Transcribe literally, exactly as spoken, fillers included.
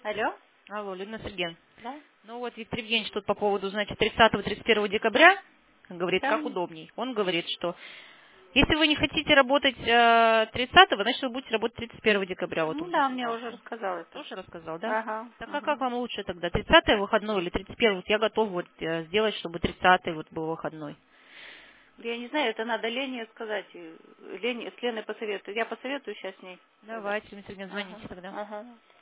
Алло? Алло, Людмила Сергеевна. Да? Ну вот Виктор Евгеньевич тут по поводу, значит, тридцатого-тридцать первого декабря говорит, Да? как удобней. Он говорит, что если вы не хотите работать э, тридцатого, значит, вы будете работать тридцать первого декабря. Вот Ну он мне да, мне сказал. уже рассказал это. Тоже рассказал, да? Ага. Так а как Угу. вам лучше тогда? тридцатый выходной или тридцать первый? Вот я готов вот э, сделать, чтобы тридцатый вот был выходной. Я не знаю, это надо Лене сказать. и Лене, с Леной посоветую. Я посоветую сейчас с ней тогда. Давайте, Людмила Сергеевна, Ага. звоните тогда. Ага.